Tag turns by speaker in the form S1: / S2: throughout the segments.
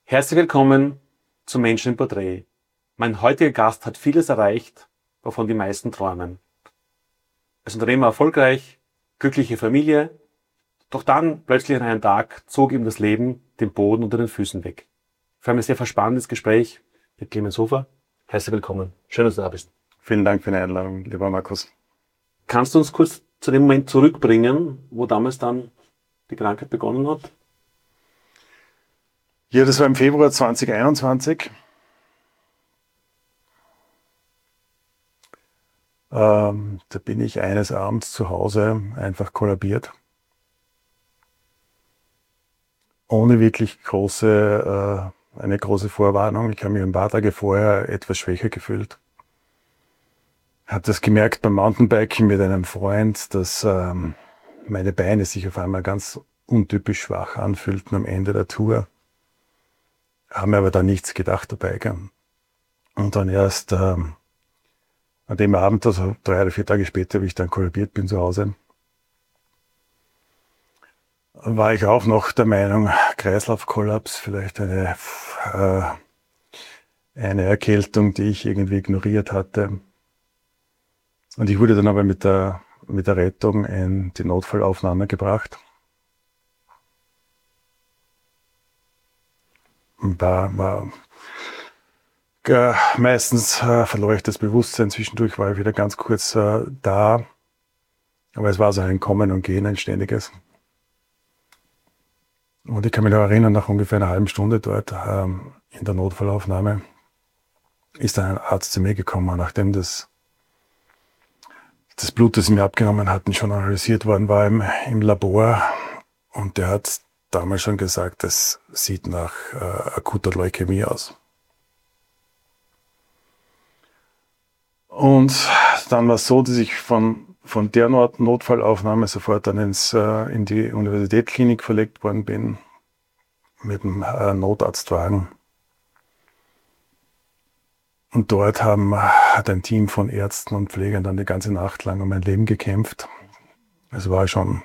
S1: Herzlich willkommen zum Menschen im Porträt. Mein heutiger Gast hat vieles erreicht, wovon die meisten träumen. Als Unternehmer erfolgreich, glückliche Familie, doch dann plötzlich an einem Tag zog ihm das Leben den Boden unter den Füßen weg. Für ein sehr verspannendes Gespräch mit Clemens Hofer. Herzlich willkommen. Schön, dass du da bist.
S2: Vielen Dank für die Einladung, lieber Markus.
S1: Kannst du uns kurz zu dem Moment zurückbringen, wo damals dann die Krankheit begonnen hat?
S2: Ja, das war im Februar 2021. Da bin ich eines Abends zu Hause einfach kollabiert. Ohne wirklich eine große Vorwarnung. Ich habe mich ein paar Tage vorher etwas schwächer gefühlt. Habe das gemerkt beim Mountainbiken mit einem Freund, dass meine Beine sich auf einmal ganz untypisch schwach anfühlten am Ende der Tour. Haben mir aber da nichts gedacht dabei. Und dann erst an dem Abend, also 3 oder 4 Tage später, wie ich dann kollabiert bin zu Hause, war ich auch noch der Meinung, Kreislaufkollaps, vielleicht eine Erkältung, die ich irgendwie ignoriert hatte. Und ich wurde dann aber mit der Rettung in die Notfallaufnahme gebracht. Meistens verlor ich das Bewusstsein, zwischendurch war ich wieder ganz kurz da, aber es war so ein Kommen und Gehen, ein ständiges. Und ich kann mich noch erinnern, nach ungefähr einer halben Stunde dort in der Notfallaufnahme ist ein Arzt zu mir gekommen, nachdem das Blut, das sie mir abgenommen hatten, schon analysiert worden war im Labor, und der hat damals schon gesagt, das sieht nach akuter Leukämie aus. Und dann war es so, dass ich von der Notfallaufnahme sofort dann in die Universitätsklinik verlegt worden bin, mit dem Notarztwagen. Und dort hat ein Team von Ärzten und Pflegern dann die ganze Nacht lang um mein Leben gekämpft. Es war schon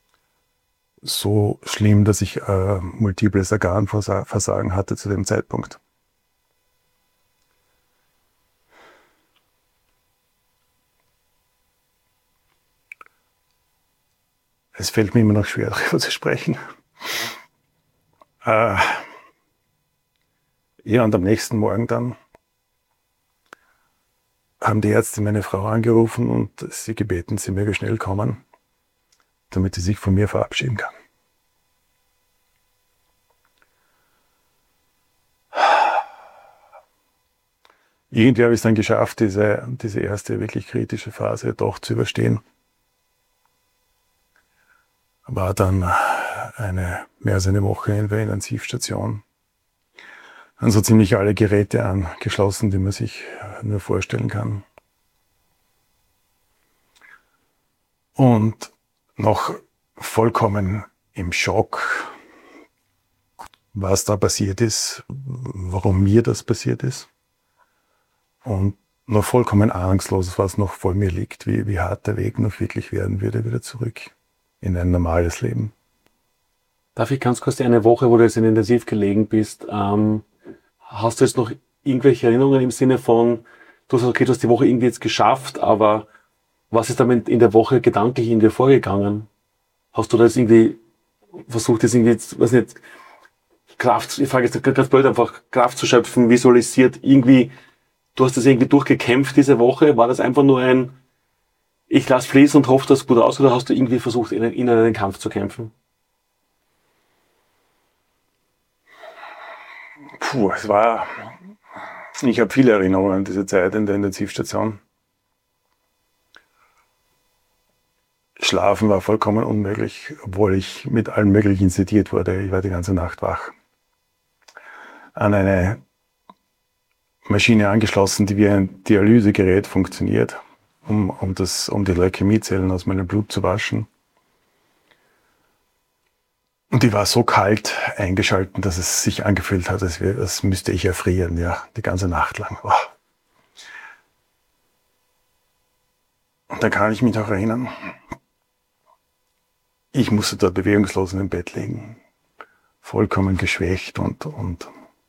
S2: so schlimm, dass ich multiples Organversagen hatte zu dem Zeitpunkt. Es fällt mir immer noch schwer, darüber zu sprechen. Ja, und am nächsten Morgen dann haben die Ärzte meine Frau angerufen und sie gebeten, sie möge schnell kommen, damit sie sich von mir verabschieden kann. Irgendwie habe ich es dann geschafft, diese erste wirklich kritische Phase doch zu überstehen. War dann mehr als eine Woche in der Intensivstation. Dann so ziemlich alle Geräte angeschlossen, die man sich nur vorstellen kann. Und noch vollkommen im Schock, was da passiert ist, warum mir das passiert ist. Und noch vollkommen ahnungslos, was noch vor mir liegt, wie hart der Weg noch wirklich werden würde, wieder zurück in ein normales Leben.
S1: Darf ich ganz kurz eine Woche, wo du jetzt in Intensiv gelegen bist, hast du jetzt noch irgendwelche Erinnerungen im Sinne von, du sagst, okay, du hast die Woche irgendwie jetzt geschafft, aber was ist damit in der Woche gedanklich in dir vorgegangen? Hast du da jetzt irgendwie versucht, jetzt irgendwie, weiß nicht, Kraft, ich frage jetzt ganz blöd, einfach Kraft zu schöpfen, visualisiert, irgendwie, du hast das irgendwie durchgekämpft diese Woche, war das einfach nur ein, ich lass fließen und hoffe, dass es gut aussieht, oder hast du irgendwie versucht, in einen Kampf zu kämpfen?
S2: Ich habe viele Erinnerungen an diese Zeit in der Intensivstation. Schlafen war vollkommen unmöglich, obwohl ich mit allem Möglichen sediert wurde. Ich war die ganze Nacht wach. An eine Maschine angeschlossen, die wie ein Dialysegerät funktioniert, um die Leukämiezellen aus meinem Blut zu waschen. Und die war so kalt eingeschalten, dass es sich angefühlt hat, als müsste ich erfrieren, ja, die ganze Nacht lang. Oh. Und da kann ich mich noch erinnern, ich musste dort bewegungslos in dem Bett liegen, vollkommen geschwächt und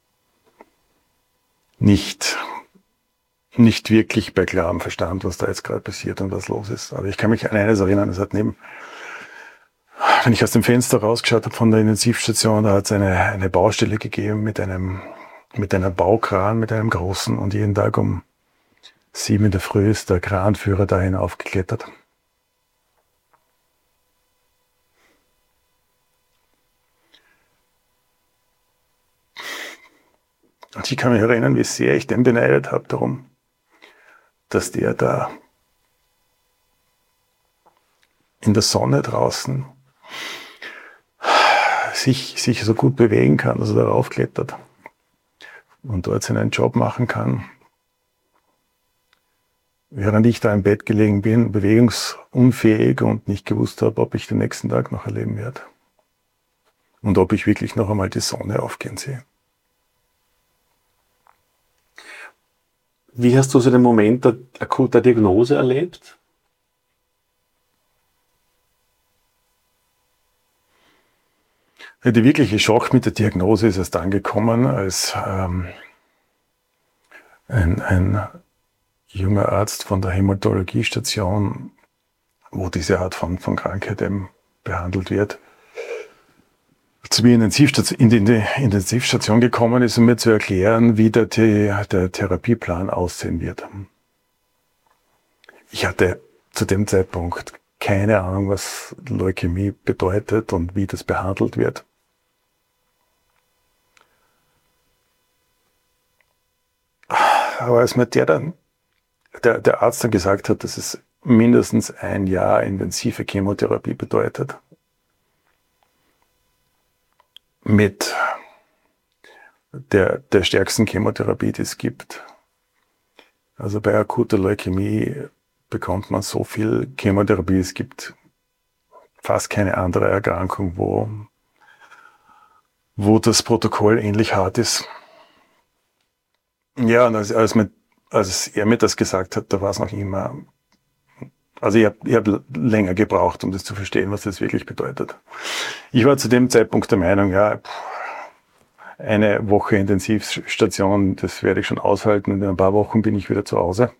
S2: nicht wirklich bei klarem Verstand, was da jetzt gerade passiert und was los ist. Aber ich kann mich an eines erinnern, wenn ich aus dem Fenster rausgeschaut habe von der Intensivstation, da hat es eine Baustelle gegeben mit einem Baukran, mit einem großen, und jeden Tag um 7 in der Früh ist der Kranführer da hinaufgeklettert. Und ich kann mich erinnern, wie sehr ich den beneidet habe darum, dass der da in der Sonne draußen sich so gut bewegen kann, dass er da raufklettert und dort seinen Job machen kann. Während ich da im Bett gelegen bin, bewegungsunfähig und nicht gewusst habe, ob ich den nächsten Tag noch erleben werde. Und ob ich wirklich noch einmal die Sonne aufgehen sehe.
S1: Wie hast du so den Moment der akuter Diagnose erlebt?
S2: Der wirkliche Schock mit der Diagnose ist erst angekommen, als ein junger Arzt von der Hämatologiestation, wo diese Art von Krankheit eben behandelt wird, zu mir in die Intensivstation gekommen ist, um mir zu erklären, wie der Therapieplan aussehen wird. Ich hatte zu dem Zeitpunkt keine Ahnung, was Leukämie bedeutet und wie das behandelt wird. Aber als mir der Arzt dann gesagt hat, dass es mindestens ein Jahr intensive Chemotherapie bedeutet, mit der stärksten Chemotherapie, die es gibt. Also bei akuter Leukämie bekommt man so viel Chemotherapie. Es gibt fast keine andere Erkrankung, wo das Protokoll ähnlich hart ist. Ja, und als er mir das gesagt hat, da war es noch immer, also ich hab länger gebraucht, um das zu verstehen, was das wirklich bedeutet. Ich war zu dem Zeitpunkt der Meinung, ja, eine Woche Intensivstation, das werde ich schon aushalten, und in ein paar Wochen bin ich wieder zu Hause.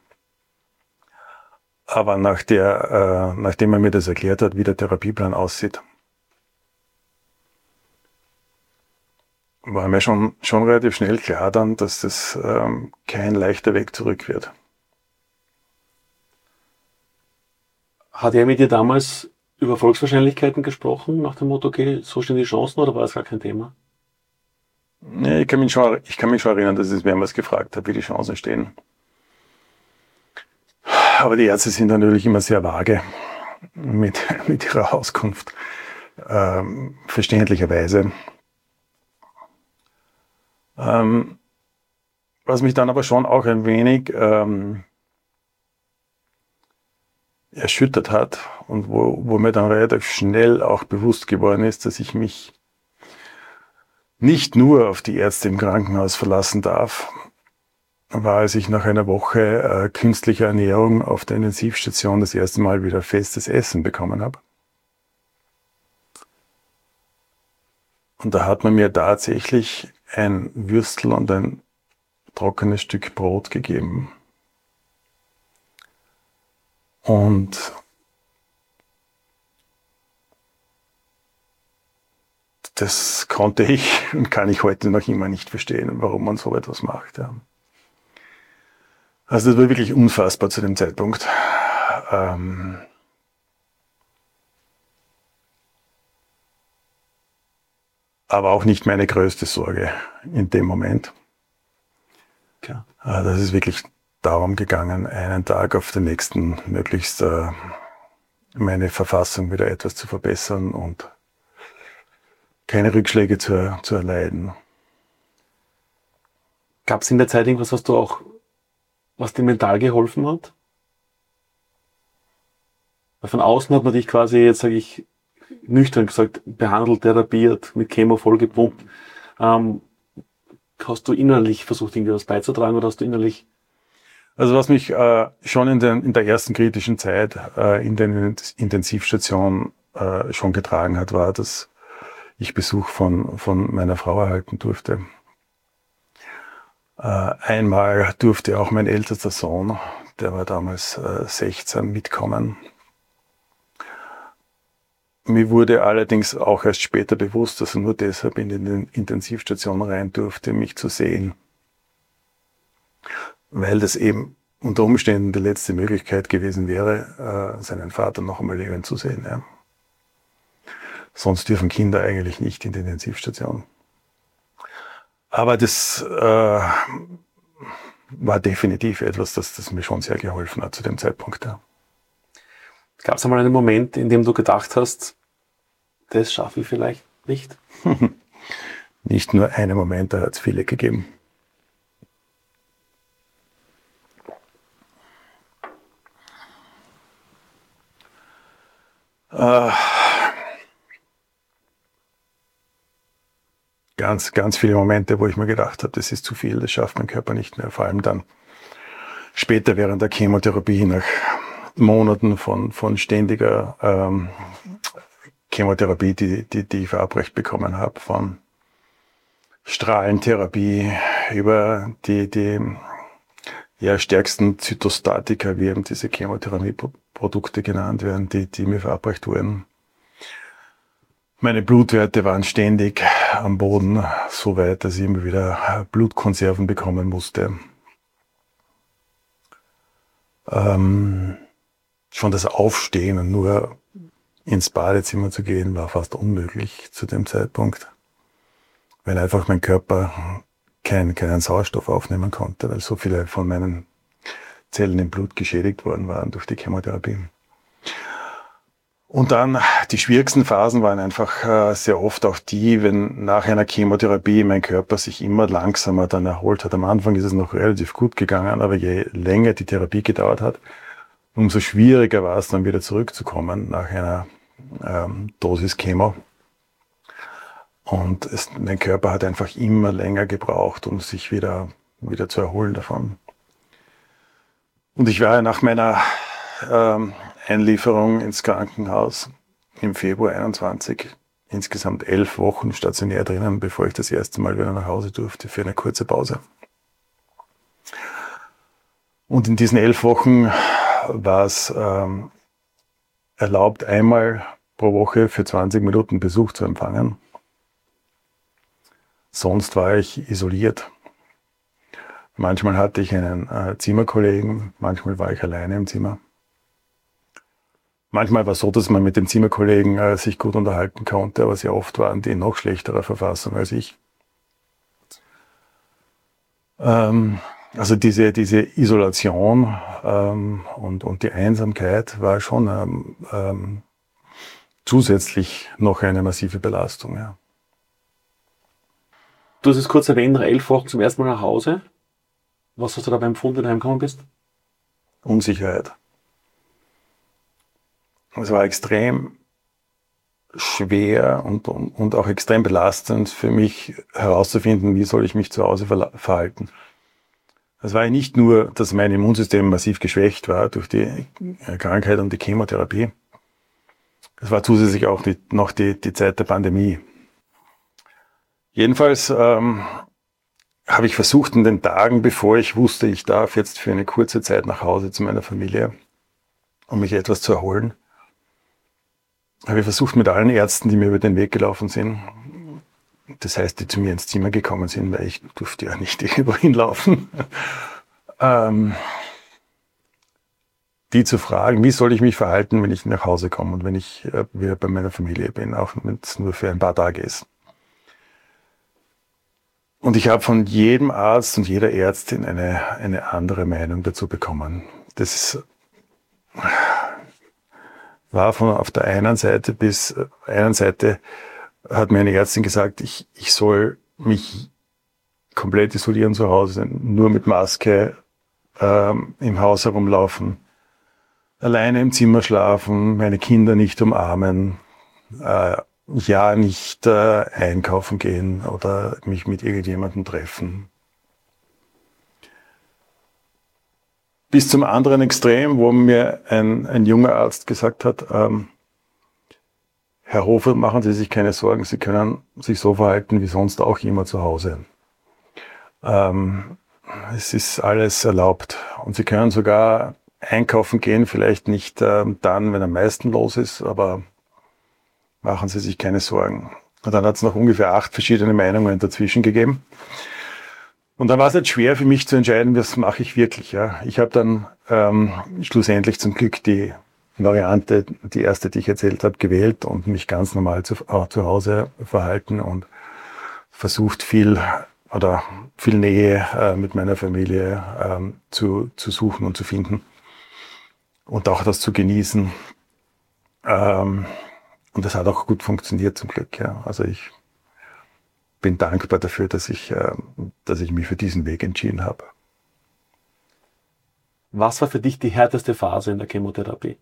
S2: Aber nachdem er mir das erklärt hat, wie der Therapieplan aussieht, war mir schon relativ schnell klar dann, dass das kein leichter Weg zurück wird.
S1: Hat er mit dir damals über Erfolgswahrscheinlichkeiten gesprochen, nach dem Motto, okay, so stehen die Chancen, oder war das gar kein Thema?
S2: Nee, ich kann mich schon erinnern, dass ich es mehrmals gefragt habe, wie die Chancen stehen. Aber die Ärzte sind natürlich immer sehr vage mit ihrer Auskunft, verständlicherweise. Was mich dann aber schon auch ein wenig erschüttert hat und wo mir dann relativ schnell auch bewusst geworden ist, dass ich mich nicht nur auf die Ärzte im Krankenhaus verlassen darf, war, als ich nach einer Woche künstlicher Ernährung auf der Intensivstation das erste Mal wieder festes Essen bekommen habe. Und da hat man mir tatsächlich ein Würstel und ein trockenes Stück Brot gegeben. Und das konnte ich und kann ich heute noch immer nicht verstehen, warum man so etwas macht. Ja. Also das war wirklich unfassbar zu dem Zeitpunkt. Aber auch nicht meine größte Sorge in dem Moment.
S1: Klar.
S2: Das ist wirklich darum gegangen, einen Tag auf den nächsten möglichst meine Verfassung wieder etwas zu verbessern und keine Rückschläge zu erleiden.
S1: Gab es in der Zeit irgendwas, was dir mental geholfen hat? Weil von außen hat man dich quasi, jetzt sage ich, nüchtern gesagt, behandelt, therapiert, mit Chemo vollgepumpt. Hast du innerlich versucht, irgendwie was beizutragen, oder hast du innerlich...
S2: Also was mich schon in der ersten kritischen Zeit in der Intensivstation schon getragen hat, war, dass ich Besuch von meiner Frau erhalten durfte. Einmal durfte auch mein ältester Sohn, der war damals 16, mitkommen. Mir wurde allerdings auch erst später bewusst, dass er nur deshalb in die Intensivstation rein durfte, mich zu sehen. Weil das eben unter Umständen die letzte Möglichkeit gewesen wäre, seinen Vater noch einmal lebend zu sehen. Ja. Sonst dürfen Kinder eigentlich nicht in die Intensivstation. Aber das war definitiv etwas, das mir schon sehr geholfen hat zu dem Zeitpunkt. Ja.
S1: Gab es einmal einen Moment, in dem du gedacht hast, das schaffe ich vielleicht nicht?
S2: Nicht nur einen Moment, da hat es viele gegeben. Ganz viele Momente, wo ich mir gedacht habe, das ist zu viel, das schafft mein Körper nicht mehr. Vor allem dann später während der Chemotherapie, nach Monaten von ständiger Chemotherapie, die ich verabreicht bekommen habe, von Strahlentherapie über die stärksten Zytostatika, wie eben diese Chemotherapieprodukte genannt werden, die mir verabreicht wurden. Meine Blutwerte waren ständig am Boden, so weit, dass ich immer wieder Blutkonserven bekommen musste. Schon das Aufstehen und nur ins Badezimmer zu gehen, war fast unmöglich zu dem Zeitpunkt, weil einfach mein Körper keinen Sauerstoff aufnehmen konnte, weil so viele von meinen Zellen im Blut geschädigt worden waren durch die Chemotherapie. Und dann die schwierigsten Phasen waren einfach sehr oft auch die, wenn nach einer Chemotherapie mein Körper sich immer langsamer dann erholt hat. Am Anfang ist es noch relativ gut gegangen, aber je länger die Therapie gedauert hat, umso schwieriger war es dann wieder zurückzukommen nach einer Dosis Chemo. Und mein Körper hat einfach immer länger gebraucht, um sich wieder zu erholen davon. Und ich war ja nach meiner Einlieferung ins Krankenhaus im Februar 21 insgesamt 11 Wochen stationär drinnen, bevor ich das erste Mal wieder nach Hause durfte für eine kurze Pause. Und in diesen 11 Wochen war es erlaubt, einmal pro Woche für 20 Minuten Besuch zu empfangen. Sonst war ich isoliert. Manchmal hatte ich einen Zimmerkollegen, manchmal war ich alleine im Zimmer. Manchmal war es so, dass man mit den Zimmerkollegen sich gut unterhalten konnte, aber sehr oft waren die in noch schlechterer Verfassung als ich. Also diese Isolation und die Einsamkeit war schon zusätzlich noch eine massive Belastung. Ja.
S1: Du hast es kurz erwähnt, nach 11 Wochen zum ersten Mal nach Hause. Was hast du dabei empfunden, wenn du heimgekommen bist?
S2: Unsicherheit. Es war extrem schwer und auch extrem belastend für mich herauszufinden, wie soll ich mich zu Hause verhalten. Es war ja nicht nur, dass mein Immunsystem massiv geschwächt war durch die Krankheit und die Chemotherapie. Es war zusätzlich auch noch die Zeit der Pandemie. Jedenfalls habe ich versucht, in den Tagen, bevor ich wusste, ich darf jetzt für eine kurze Zeit nach Hause zu meiner Familie, um mich etwas zu erholen, habe ich versucht, mit allen Ärzten, die mir über den Weg gelaufen sind, das heißt, die zu mir ins Zimmer gekommen sind, weil ich durfte ja nicht irgendwo hinlaufen, die zu fragen, wie soll ich mich verhalten, wenn ich nach Hause komme und wenn ich wieder bei meiner Familie bin, auch wenn es nur für ein paar Tage ist. Und ich habe von jedem Arzt und jeder Ärztin eine andere Meinung dazu bekommen. Das war von auf der einen Seite hat mir eine Ärztin gesagt, ich soll mich komplett isolieren zu Hause, nur mit Maske im Haus herumlaufen, alleine im Zimmer schlafen, meine Kinder nicht umarmen, nicht einkaufen gehen oder mich mit irgendjemandem treffen. Bis zum anderen Extrem, wo mir ein junger Arzt gesagt hat, Herr Hofer, machen Sie sich keine Sorgen, Sie können sich so verhalten wie sonst auch immer zu Hause. es ist alles erlaubt. Und Sie können sogar einkaufen gehen, vielleicht nicht dann, wenn am meisten los ist, aber machen Sie sich keine Sorgen. Und dann hat es noch ungefähr 8 verschiedene Meinungen dazwischen gegeben. Und dann war es halt schwer für mich zu entscheiden, was mache ich wirklich. Ja. Ich habe dann schlussendlich zum Glück die Variante, die erste, die ich erzählt habe, gewählt und mich ganz normal zu Hause verhalten und versucht viel Nähe mit meiner Familie zu suchen und zu finden und auch das zu genießen. Und das hat auch gut funktioniert zum Glück. Ja. Also ich bin dankbar dafür, dass ich mich für diesen Weg entschieden habe.
S1: Was war für dich die härteste Phase in der Chemotherapie?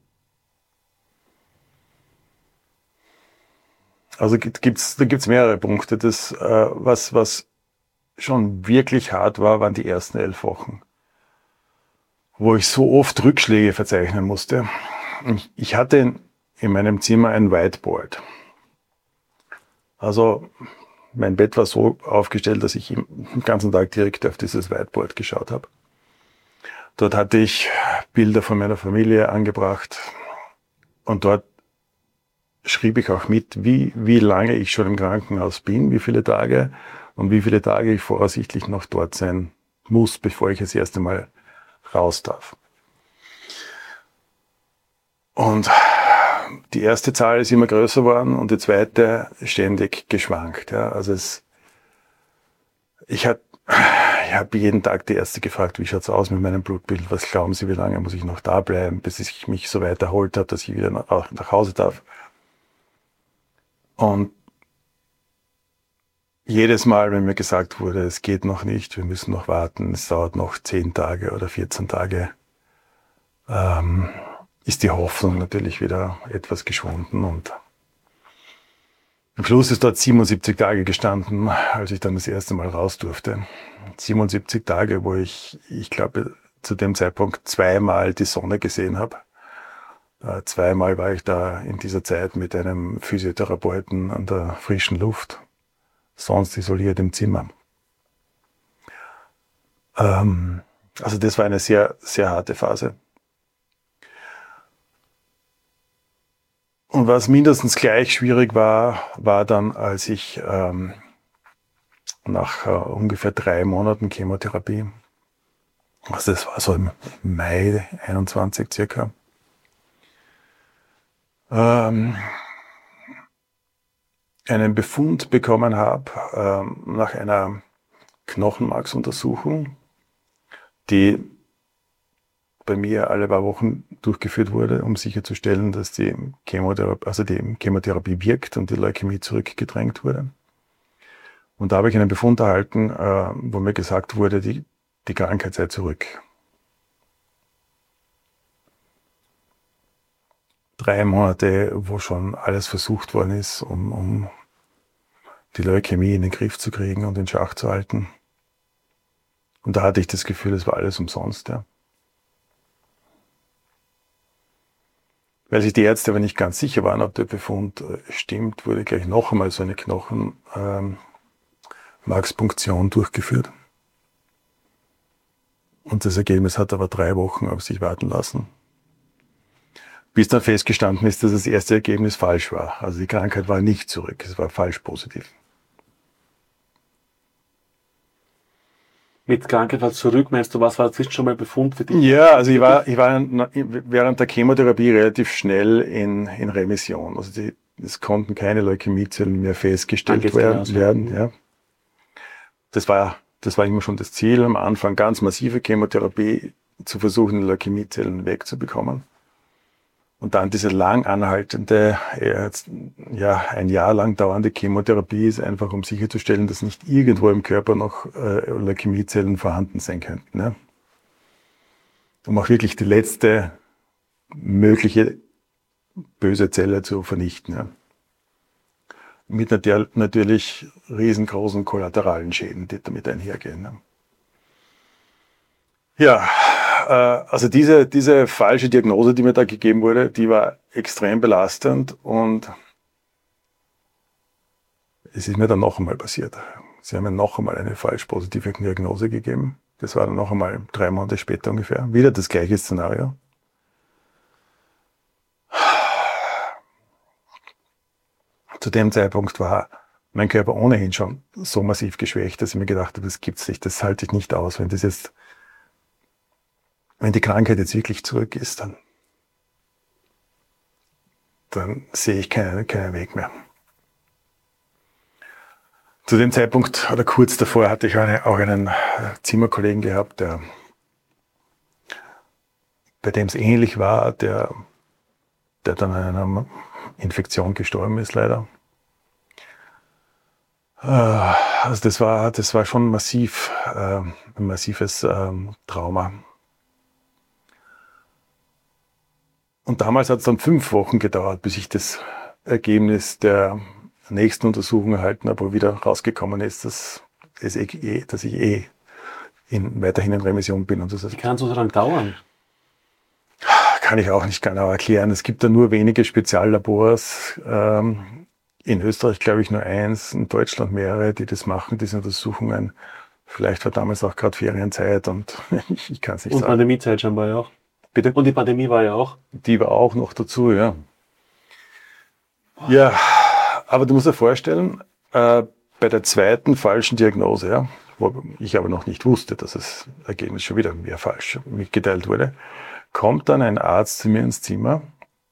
S2: Also da gibt's mehrere Punkte. Das, was schon wirklich hart war, waren die ersten 11 Wochen, wo ich so oft Rückschläge verzeichnen musste. Ich hatte in meinem Zimmer ein Whiteboard. Also mein Bett war so aufgestellt, dass ich den ganzen Tag direkt auf dieses Whiteboard geschaut habe. Dort hatte ich Bilder von meiner Familie angebracht und dort schrieb ich auch mit, wie lange ich schon im Krankenhaus bin, wie viele Tage und wie viele Tage ich voraussichtlich noch dort sein muss, bevor ich das erste Mal raus darf. Und die erste Zahl ist immer größer geworden und die zweite ständig geschwankt. Ja. Also ich habe jeden Tag die Ärzte gefragt, wie schaut's aus mit meinem Blutbild? Was glauben Sie, wie lange muss ich noch da bleiben, bis ich mich so weit erholt habe, dass ich wieder nach Hause darf? Und jedes Mal, wenn mir gesagt wurde, es geht noch nicht, wir müssen noch warten, es dauert noch 10 Tage oder 14 Tage, ist die Hoffnung natürlich wieder etwas geschwunden. Und am Schluss ist dort 77 Tage gestanden, als ich dann das erste Mal raus durfte. 77 Tage, wo ich glaube, zu dem Zeitpunkt 2-mal die Sonne gesehen habe. 2-mal war ich da in dieser Zeit mit einem Physiotherapeuten an der frischen Luft, sonst isoliert im Zimmer. Also das war eine sehr, sehr harte Phase. Und was mindestens gleich schwierig war dann, als ich nach ungefähr 3 Monaten Chemotherapie, also das war so im Mai 21 circa, einen Befund bekommen habe nach einer Knochenmarksuntersuchung, die bei mir alle paar Wochen durchgeführt wurde, um sicherzustellen, dass die Chemotherapie wirkt und die Leukämie zurückgedrängt wurde. Und da habe ich einen Befund erhalten, wo mir gesagt wurde, die Krankheit sei zurück. 3 Monate, wo schon alles versucht worden ist, um die Leukämie in den Griff zu kriegen und in Schach zu halten. Und da hatte ich das Gefühl, es war alles umsonst. Ja. Weil sich die Ärzte aber nicht ganz sicher waren, ob der Befund stimmt, wurde gleich noch einmal so eine Knochenmarkspunktion durchgeführt. Und das Ergebnis hat aber 3 Wochen auf sich warten lassen. Bis dann festgestanden ist, dass das erste Ergebnis falsch war. Also die Krankheit war nicht zurück, es war falsch positiv.
S1: Mit Krankheit war zurück, meinst du, was war dazwischen schon mal Befund für dich?
S2: Ja, also ich war während der Chemotherapie relativ schnell in Remission. Also es konnten keine Leukämiezellen mehr festgestellt werden. Ja. Das war immer schon das Ziel, am Anfang ganz massive Chemotherapie zu versuchen, Leukämiezellen wegzubekommen. Und dann diese lang anhaltende, ein Jahr lang dauernde Chemotherapie ist einfach, um sicherzustellen, dass nicht irgendwo im Körper noch Leukämiezellen vorhanden sein könnten. Ne? Um auch wirklich die letzte mögliche böse Zelle zu vernichten. Ja? Mit natürlich riesengroßen kollateralen Schäden, die damit einhergehen. Ne? Ja, also diese falsche Diagnose, die mir da gegeben wurde, die war extrem belastend und es ist mir dann noch einmal passiert. Sie haben mir noch einmal eine falsch positive Diagnose gegeben. Das war dann noch einmal 3 Monate später ungefähr. Wieder das gleiche Szenario. Zu dem Zeitpunkt war mein Körper ohnehin schon so massiv geschwächt, dass ich mir gedacht habe, das gibt's nicht, das halte ich nicht aus. Wenn die Krankheit jetzt wirklich zurück ist, dann sehe ich keinen Weg mehr. Zu dem Zeitpunkt oder kurz davor hatte ich auch einen Zimmerkollegen gehabt, bei dem es ähnlich war, der dann an einer Infektion gestorben ist, leider. Also das war schon massiv, ein massives Trauma. Und damals hat es dann 5 Wochen gedauert, bis ich das Ergebnis der nächsten Untersuchung erhalten habe, wo wieder rausgekommen ist, dass ich weiterhin in Remission bin. Und
S1: Wie kann es so lange dauern?
S2: Kann ich auch nicht genau erklären. Es gibt da nur wenige Speziallabors. In Österreich glaube ich nur eins, in Deutschland mehrere, die das machen, diese Untersuchungen. Vielleicht war damals auch gerade Ferienzeit und ich kann es nicht sagen.
S1: Und Pandemiezeit scheinbar ja auch.
S2: Bitte?
S1: Und die Pandemie war ja auch.
S2: Die war auch noch dazu, ja. Ja, aber du musst dir vorstellen, bei der zweiten falschen Diagnose, ja, wo ich aber noch nicht wusste, dass das Ergebnis schon wieder mehr falsch mitgeteilt wurde, kommt dann ein Arzt zu mir ins Zimmer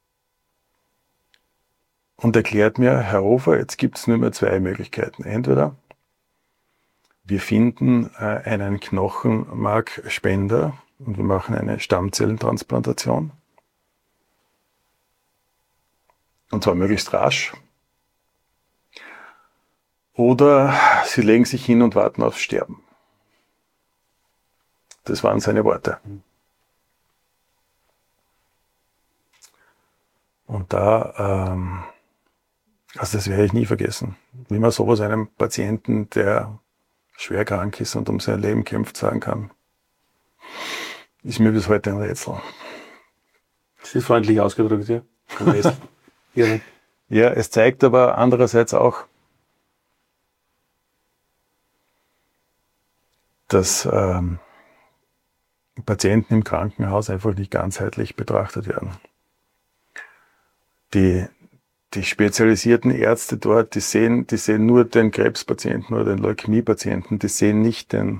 S2: und erklärt mir, Herr Hofer, jetzt gibt es nur mehr 2 Möglichkeiten. Entweder wir finden einen Knochenmarkspender und wir machen eine Stammzellentransplantation. Und zwar möglichst rasch. Oder Sie legen sich hin und warten aufs Sterben. Das waren seine Worte. Und also das werde ich nie vergessen. Wie man sowas einem Patienten, der schwer krank ist und um sein Leben kämpft, sagen kann, ist mir bis heute ein Rätsel.
S1: Das ist freundlich ausgedrückt, ja.
S2: Ja, es zeigt aber andererseits auch, dass Patienten im Krankenhaus einfach nicht ganzheitlich betrachtet werden. Die spezialisierten Ärzte dort, die sehen nur den Krebspatienten oder den Leukämiepatienten, die sehen nicht den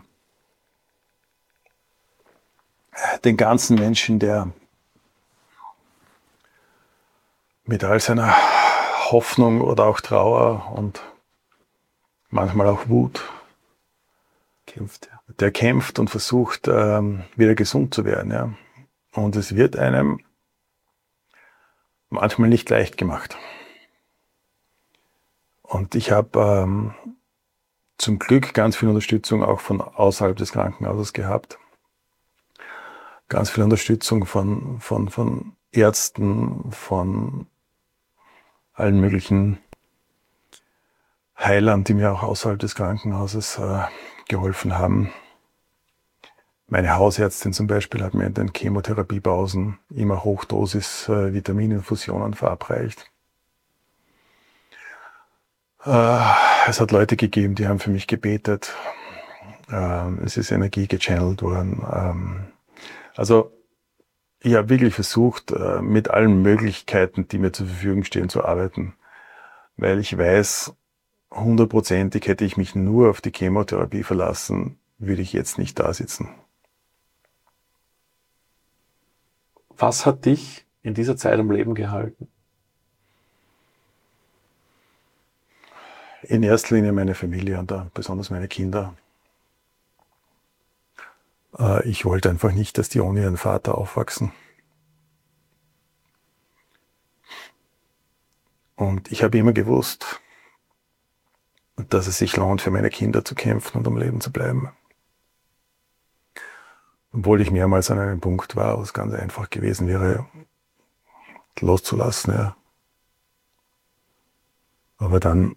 S2: ganzen Menschen, der mit all seiner Hoffnung oder auch Trauer und manchmal auch Wut
S1: Kämpft, ja.
S2: Der kämpft und versucht, wieder gesund zu werden. Ja. Und es wird einem manchmal nicht leicht gemacht. Und ich habe zum Glück ganz viel Unterstützung auch von außerhalb des Krankenhauses gehabt. Ganz viel Unterstützung von Ärzten, von allen möglichen Heilern, die mir auch außerhalb des Krankenhauses geholfen haben. Meine Hausärztin zum Beispiel hat mir in den Chemotherapiepausen immer Hochdosis Vitamininfusionen verabreicht. Es hat Leute gegeben, die haben für mich gebetet. Es ist Energie gechannelt worden. Also ich habe wirklich versucht, mit allen Möglichkeiten, die mir zur Verfügung stehen, zu arbeiten. Weil ich weiß, 100%ig hätte ich mich nur auf die Chemotherapie verlassen, würde ich jetzt nicht da sitzen.
S1: Was hat dich in dieser Zeit am Leben gehalten?
S2: In erster Linie meine Familie und besonders meine Kinder. Ich wollte einfach nicht, dass die ohne ihren Vater aufwachsen. Und ich habe immer gewusst, dass es sich lohnt, für meine Kinder zu kämpfen und am Leben zu bleiben. Obwohl ich mehrmals an einem Punkt war, wo es ganz einfach gewesen wäre, loszulassen. Ja. Aber dann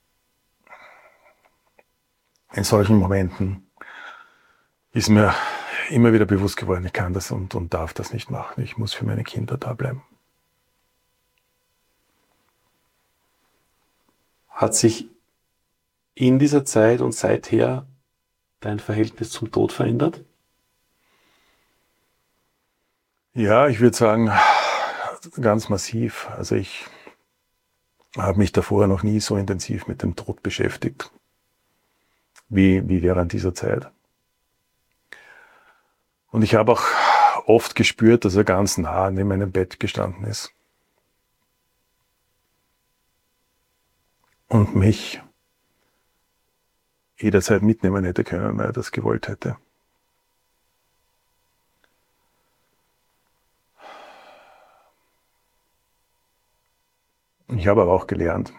S2: in solchen Momenten ist mir immer wieder bewusst geworden, ich kann das und darf das nicht machen. Ich muss für meine Kinder da bleiben.
S1: Hat sich in dieser Zeit und seither dein Verhältnis zum Tod verändert?
S2: Ja, ich würde sagen, ganz massiv. Also ich habe mich davor noch nie so intensiv mit dem Tod beschäftigt, wie während dieser Zeit. Und ich habe auch oft gespürt, dass er ganz nah neben meinem Bett gestanden ist und mich jederzeit mitnehmen hätte können, wenn er das gewollt hätte. Ich habe aber auch gelernt,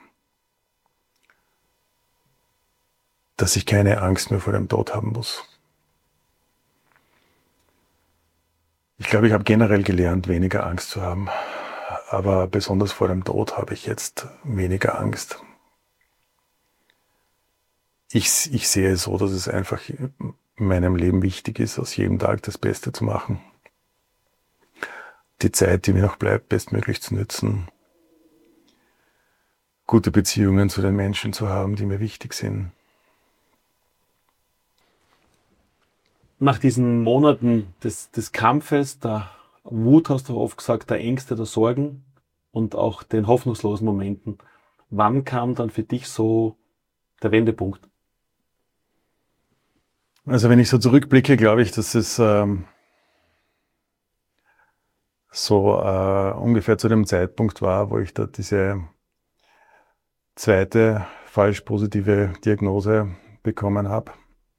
S2: dass ich keine Angst mehr vor dem Tod haben muss. Ich glaube, ich habe generell gelernt, weniger Angst zu haben. Aber besonders vor dem Tod habe ich jetzt weniger Angst. Ich sehe es so, dass es einfach in meinem Leben wichtig ist, aus jedem Tag das Beste zu machen. Die Zeit, die mir noch bleibt, bestmöglich zu nützen. Gute Beziehungen zu den Menschen zu haben, die mir wichtig sind.
S1: Nach diesen Monaten des Kampfes, der Wut, hast du oft gesagt, der Ängste, der Sorgen und auch den hoffnungslosen Momenten, wann kam dann für dich so der Wendepunkt?
S2: Also wenn ich so zurückblicke, glaube ich, dass es ungefähr zu dem Zeitpunkt war, wo ich da diese zweite falsch positive Diagnose bekommen habe.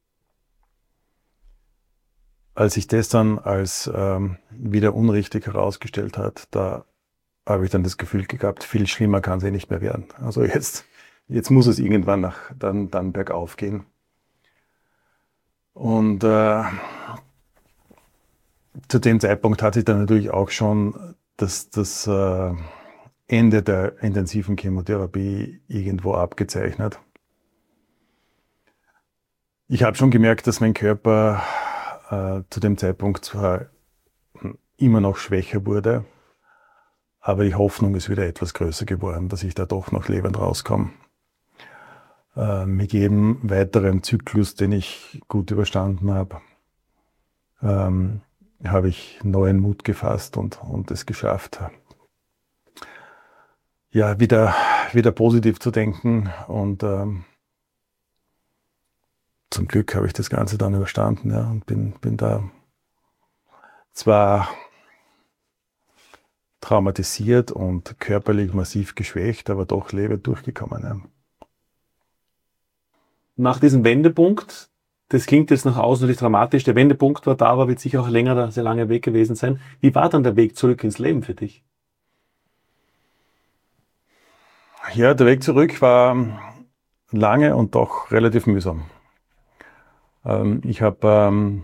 S2: Als sich das dann als wieder unrichtig herausgestellt hat, da habe ich dann das Gefühl gehabt, viel schlimmer kann es eh nicht mehr werden. Also jetzt muss es irgendwann dann bergauf gehen. Und zu dem Zeitpunkt hat sich dann natürlich auch schon das Ende der intensiven Chemotherapie irgendwo abgezeichnet. Ich habe schon gemerkt, dass mein Körper zu dem Zeitpunkt zwar immer noch schwächer wurde, aber die Hoffnung ist wieder etwas größer geworden, dass ich da doch noch lebend rauskomme. Mit jedem weiteren Zyklus, den ich gut überstanden habe, habe ich neuen Mut gefasst und es geschafft, ja, wieder positiv zu denken. Und zum Glück habe ich das Ganze dann überstanden, ja, und bin da zwar traumatisiert und körperlich massiv geschwächt, aber doch lebend durchgekommen. Ja.
S1: Nach diesem Wendepunkt, das klingt jetzt nach außen natürlich dramatisch, der Wendepunkt war da, aber wird sicher auch länger, sehr langer Weg gewesen sein. Wie war dann der Weg zurück ins Leben für dich?
S2: Ja, der Weg zurück war lange und doch relativ mühsam. Ich habe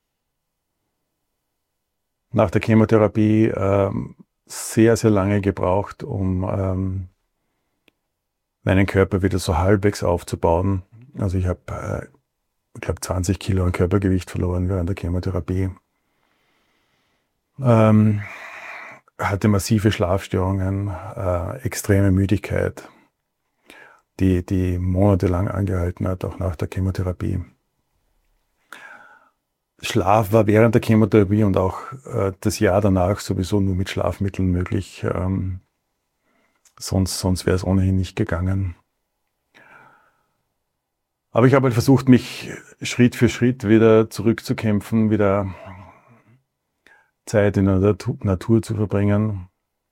S2: nach der Chemotherapie sehr, sehr lange gebraucht, um meinen Körper wieder so halbwegs aufzubauen. Also ich habe, ich glaube, 20 Kilo an Körpergewicht verloren während der Chemotherapie. Hatte massive Schlafstörungen, extreme Müdigkeit, die monatelang angehalten hat, auch nach der Chemotherapie. Schlaf war während der Chemotherapie und auch das Jahr danach sowieso nur mit Schlafmitteln möglich. Sonst wäre es ohnehin nicht gegangen. Aber ich habe halt versucht, mich Schritt für Schritt wieder zurückzukämpfen, wieder Zeit in der Natur zu verbringen,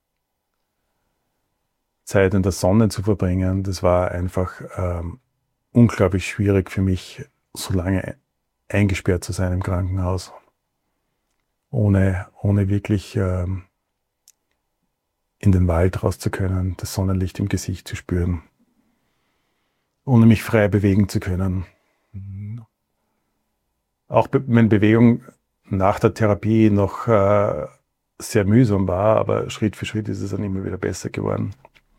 S2: Zeit in der Sonne zu verbringen. Das war einfach unglaublich schwierig für mich, so lange eingesperrt zu sein im Krankenhaus, ohne wirklich in den Wald raus zu können, das Sonnenlicht im Gesicht zu spüren, ohne mich frei bewegen zu können. Auch wenn Bewegung nach der Therapie noch sehr mühsam war, aber Schritt für Schritt ist es dann immer wieder besser geworden.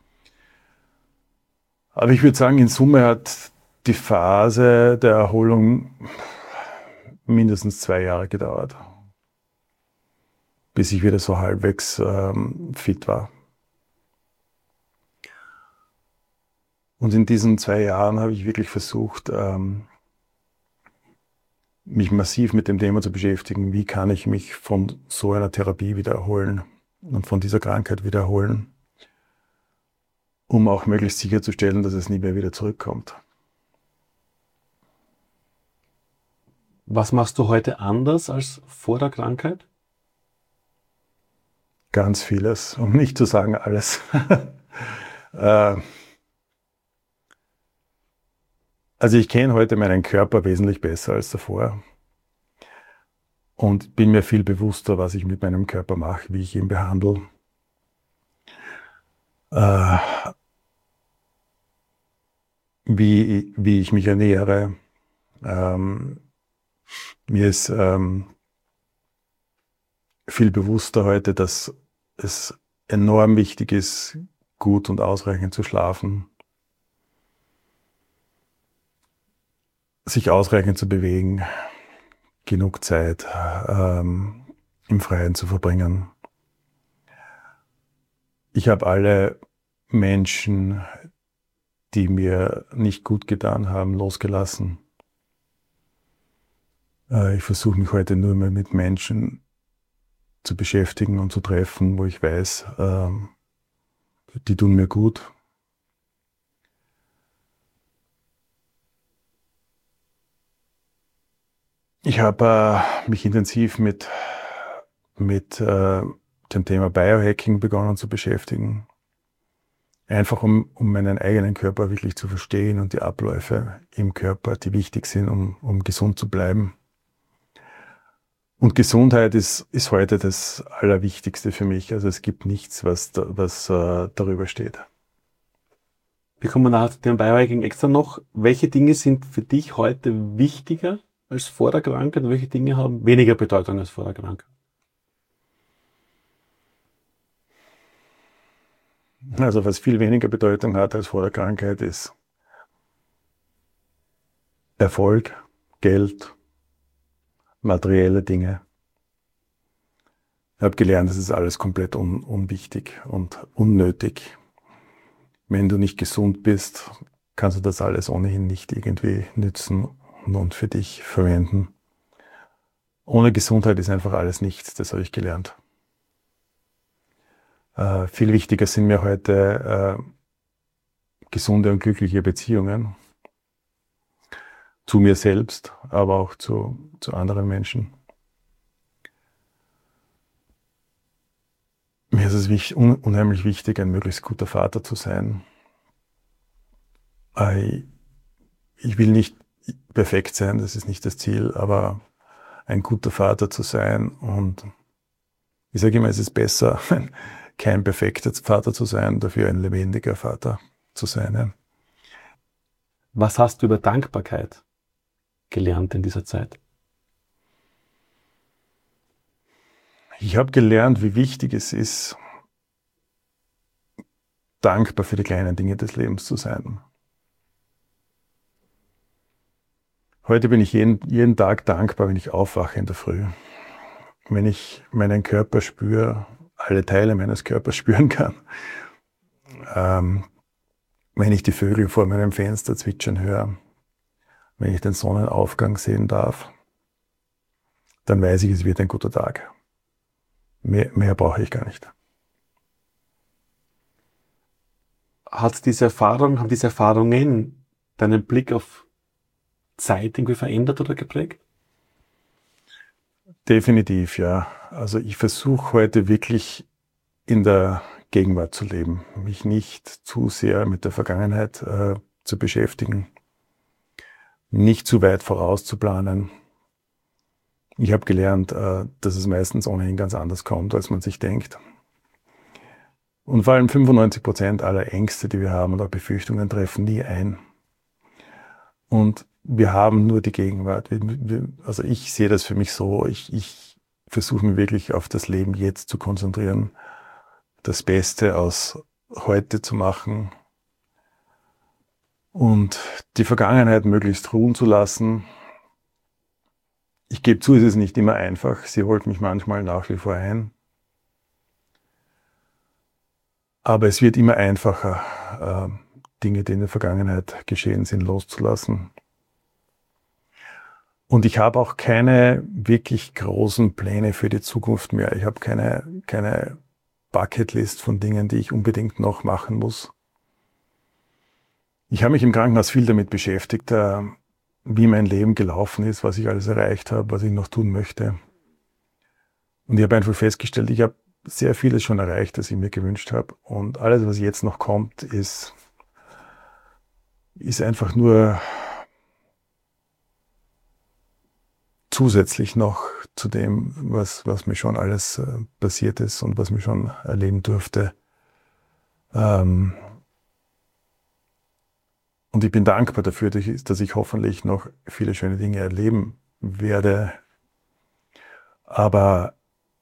S2: Aber ich würde sagen, in Summe hat die Phase der Erholung mindestens 2 Jahre gedauert, bis ich wieder so halbwegs fit war. Und in diesen 2 Jahren habe ich wirklich versucht, mich massiv mit dem Thema zu beschäftigen, wie kann ich mich von so einer Therapie wieder erholen und von dieser Krankheit wieder erholen, um auch möglichst sicherzustellen, dass es nie mehr wieder zurückkommt.
S1: Was machst du heute anders als vor der Krankheit?
S2: Ganz vieles, um nicht zu sagen alles. Also ich kenne heute meinen Körper wesentlich besser als davor und bin mir viel bewusster, was ich mit meinem Körper mache, wie ich ihn behandle. Wie ich mich ernähre. Mir ist viel bewusster heute, dass es enorm wichtig ist, gut und ausreichend zu schlafen, sich ausreichend zu bewegen, genug Zeit im Freien zu verbringen. Ich habe alle Menschen, die mir nicht gut getan haben, losgelassen. Ich versuche mich heute nur mehr mit Menschen zu beschäftigen und zu treffen, wo ich weiß, die tun mir gut. Ich habe mich intensiv mit dem Thema Biohacking begonnen zu beschäftigen. Einfach um meinen eigenen Körper wirklich zu verstehen und die Abläufe im Körper, die wichtig sind, um gesund zu bleiben. Und Gesundheit ist heute das Allerwichtigste für mich. Also es gibt nichts, was darüber steht.
S1: Wir kommen nachher zu dem Biohacking extra noch. Welche Dinge sind für dich heute wichtiger als vor der Krankheit und welche Dinge haben weniger Bedeutung als vor der Krankheit?
S2: Also was viel weniger Bedeutung hat als vor der Krankheit ist Erfolg, Geld, materielle Dinge. Ich habe gelernt, das ist alles komplett unwichtig und unnötig. Wenn du nicht gesund bist, kannst du das alles ohnehin nicht irgendwie nützen und für dich verwenden. Ohne Gesundheit ist einfach alles nichts, das habe ich gelernt. Viel wichtiger sind mir heute gesunde und glückliche Beziehungen zu mir selbst, aber auch zu anderen Menschen. Mir ist es unheimlich wichtig, ein möglichst guter Vater zu sein. Ich will nicht perfekt sein, das ist nicht das Ziel, aber ein guter Vater zu sein. Und ich sage immer, es ist besser, kein perfekter Vater zu sein, dafür ein lebendiger Vater zu sein. Ja.
S1: Was hast du über Dankbarkeit gelernt in dieser Zeit?
S2: Ich habe gelernt, wie wichtig es ist, dankbar für die kleinen Dinge des Lebens zu sein. Heute bin ich jeden Tag dankbar, wenn ich aufwache in der Früh. Wenn ich meinen Körper spüre, alle Teile meines Körpers spüren kann. Wenn ich die Vögel vor meinem Fenster zwitschern höre, wenn ich den Sonnenaufgang sehen darf, dann weiß ich, es wird ein guter Tag. Mehr brauche ich gar nicht.
S1: Haben diese Erfahrungen deinen Blick auf Zeit irgendwie verändert oder geprägt?
S2: Definitiv, ja. Also ich versuche heute wirklich in der Gegenwart zu leben, mich nicht zu sehr mit der Vergangenheit zu beschäftigen, nicht zu weit vorauszuplanen. Ich habe gelernt, dass es meistens ohnehin ganz anders kommt, als man sich denkt. Und vor allem 95% aller Ängste, die wir haben und auch Befürchtungen treffen nie ein. Und wir haben nur die Gegenwart. Also ich sehe das für mich so, ich versuche mich wirklich auf das Leben jetzt zu konzentrieren, das Beste aus heute zu machen und die Vergangenheit möglichst ruhen zu lassen. Ich gebe zu, es ist nicht immer einfach. Sie holt mich manchmal nach wie vor ein. Aber es wird immer einfacher, Dinge, die in der Vergangenheit geschehen sind, loszulassen. Und ich habe auch keine wirklich großen Pläne für die Zukunft mehr. Ich habe keine Bucketlist von Dingen, die ich unbedingt noch machen muss. Ich habe mich im Krankenhaus viel damit beschäftigt, wie mein Leben gelaufen ist, was ich alles erreicht habe, was ich noch tun möchte. Und ich habe einfach festgestellt, ich habe sehr vieles schon erreicht, das ich mir gewünscht habe. Und alles, was jetzt noch kommt, ist einfach nur zusätzlich noch zu dem, was mir schon alles passiert ist und was mir schon erleben durfte. Und ich bin dankbar dafür, dass ich hoffentlich noch viele schöne Dinge erleben werde. Aber